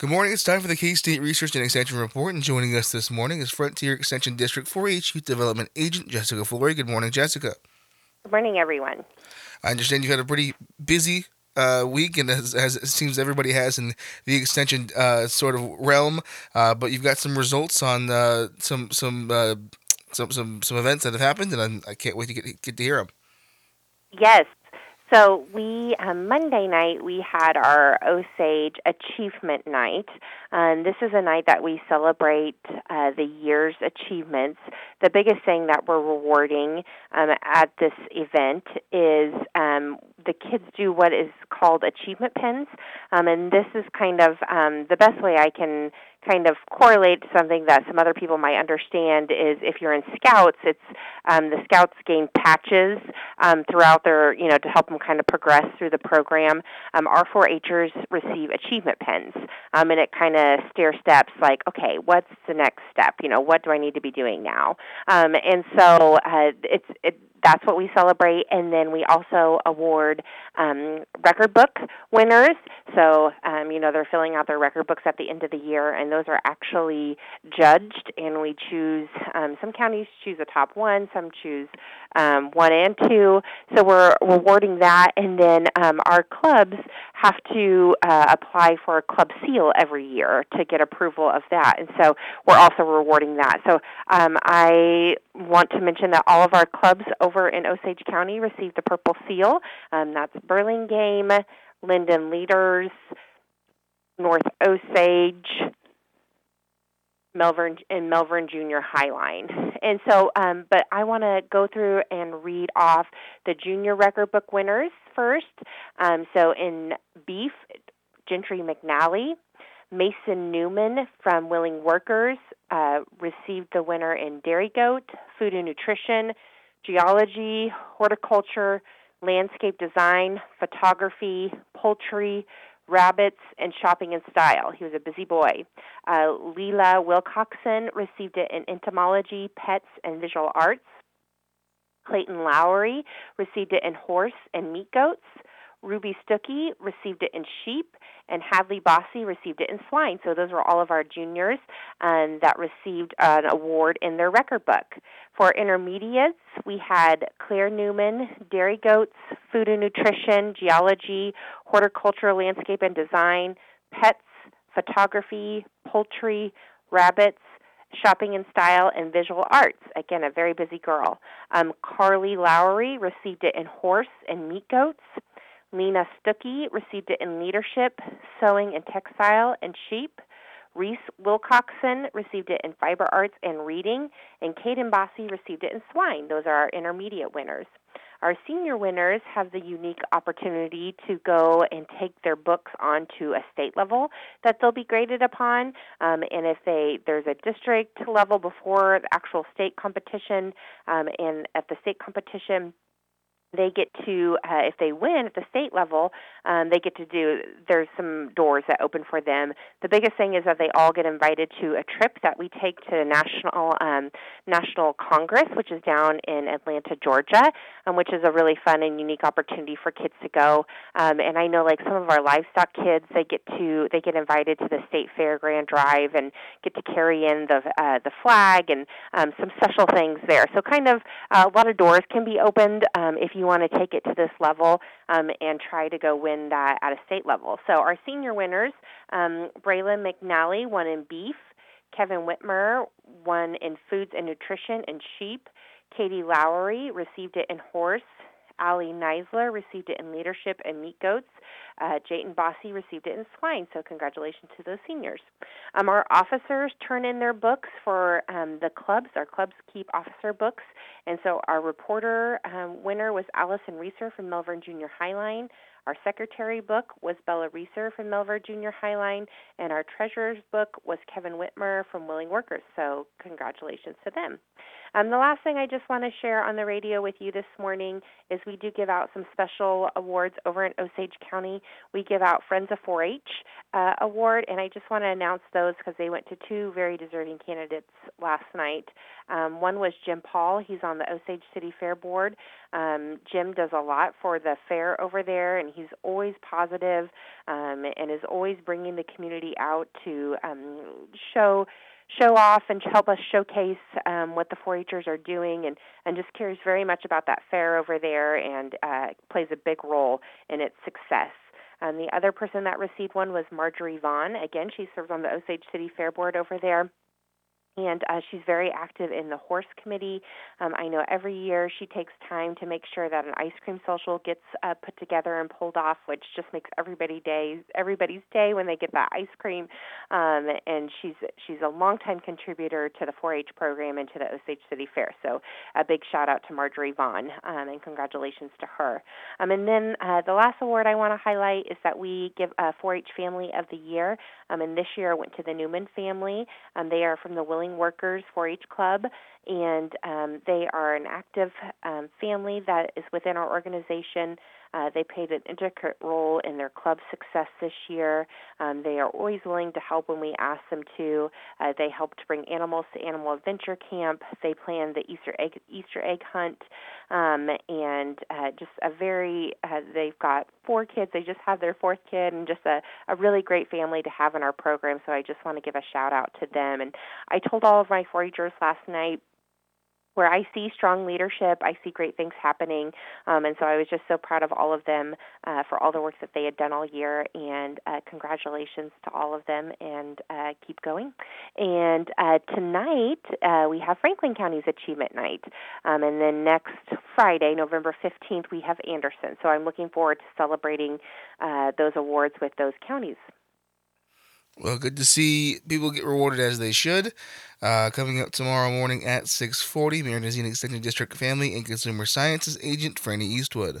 Good morning. It's time for the K-State Research and Extension Report, and joining us this morning is Frontier Extension District 4-H Youth Development Agent Jessica Flory. Good morning, Jessica. Good morning, everyone. I understand you've had a pretty busy week, and as it seems everybody has in the extension sort of realm, but you've got some results on some events that have happened, and I can't wait to get to hear them. Yes. So we Monday night we had our Osage Achievement Night. This is a night that we celebrate the year's achievements. The biggest thing that we're rewarding at this event is the kids do what is called achievement pins, and this is kind of the best way I can kind of correlate to something that some other people might understand is if you're in Scouts, it's the Scouts gain patches throughout their, to help them kind of progress through the program. Our 4-Hers receive achievement pins, and it kind of stair steps like, okay, what's the next step? What do I need to be doing now? And so that's what we celebrate, and then we also award record book winners. So, they're filling out their record books at the end of the year, and those are actually judged, and we choose, some counties choose a top one, some choose 1 and 2. So we're rewarding that, and then our clubs have to apply for a club seal every year to get approval of that, and so we're also rewarding that. So I want to mention that all of our clubs over in Osage County receive the Purple Seal. That's Burlingame, Linden Leaders, North Osage, Melbourne Junior Highline. And so, but I want to go through and read off the junior record book winners first. So in beef, Gentry McNally, Mason Newman from Willing Workers received the winner in dairy goat, food and nutrition, geology, horticulture, landscape design, photography, poultry, rabbits, and shopping and style. He was a busy boy. Leela Wilcoxon received it in entomology, pets, and visual arts. Clayton Lowry received it in horse and meat goats. Ruby Stuckey received it in sheep, and Hadley Bossy received it in swine. So those were all of our juniors that received an award in their record book. For intermediates, we had Claire Newman, dairy goats, food and nutrition, geology, horticulture, landscape and design, pets, photography, poultry, rabbits, shopping and style, and visual arts. Again, a very busy girl. Carly Lowry received it in horse and meat goats. Lena Stuckey received it in leadership, sewing and textile, and sheep. Reese Wilcoxon received it in fiber arts and reading, and Caden Bossy received it in swine. Those are our intermediate winners. Our senior winners have the unique opportunity to go and take their books onto a state level that they'll be graded upon. And if there's a district level before the actual state competition, and at the state competition, they get to, if they win at the state level, they get to there's some doors that open for them. The biggest thing is that they all get invited to a trip that we take to National Congress, which is down in Atlanta, Georgia, which is a really fun and unique opportunity for kids to go. And I know, like, some of our livestock kids, they get invited to the state fair grand drive and get to carry in the flag and some special things there. So kind of a lot of doors can be opened if you want to take it to this level and try to go win that at a state level. So our senior winners, Braylon McNally won in beef, Kevin Whitmer won in foods and nutrition and sheep, Katie Lowry received it in horse, Allie Neisler received it in leadership and meat goats. Jayton Bossy received it in swine, so congratulations to those seniors. Our officers turn in their books for the clubs. Our clubs keep officer books, and so our reporter winner was Allison Reeser from Melbourne Junior Highline. Our secretary book was Bella Reeser from Melbourne Junior Highline, and our treasurer's book was Kevin Whitmer from Willing Workers, so congratulations to them. The last thing I just want to share on the radio with you this morning is we do give out some special awards over in Osage County. We give out Friends of 4-H award, and I just want to announce those because they went to two very deserving candidates last night. One was Jim Paul. He's on the Osage City Fair Board. Jim does a lot for the fair over there, and he's always positive, and is always bringing the community out to show off and help us showcase what the 4-Hers are doing, and just cares very much about that fair over there, and plays a big role in its success. The other person that received one was Marjorie Vaughn. Again, she serves on the Osage City Fair Board over there. And she's very active in the horse committee. I know every year she takes time to make sure that an ice cream social gets put together and pulled off, which just makes everybody's day when they get that ice cream. And she's a longtime contributor to the 4-H program and to the Osage City Fair. So a big shout out to Marjorie Vaughn, and congratulations to her. And then the last award I want to highlight is that we give a 4-H Family of the Year. And this year it went to the Newman family. They are from the Willing Workers 4-H Club, and they are an active family that is within our organization. They played an intricate role in their club success this year. They are always willing to help when we ask them to. They helped bring animals to Animal Adventure Camp. They planned the Easter egg hunt, and just a very. They've got 4 kids. They just had their 4th kid, and just a really great family to have in our program. So I just want to give a shout out to them. And I told all of my 4-Hers last night, where I see strong leadership, I see great things happening, and so I was just so proud of all of them for all the work that they had done all year, and congratulations to all of them, and keep going. And tonight, we have Franklin County's Achievement Night, and then next Friday, November 15th, we have Anderson, so I'm looking forward to celebrating those awards with those counties. Well, good to see people get rewarded as they should. Coming up tomorrow morning at 6:40, Marin Extension District Family and Consumer Sciences Agent Franny Eastwood.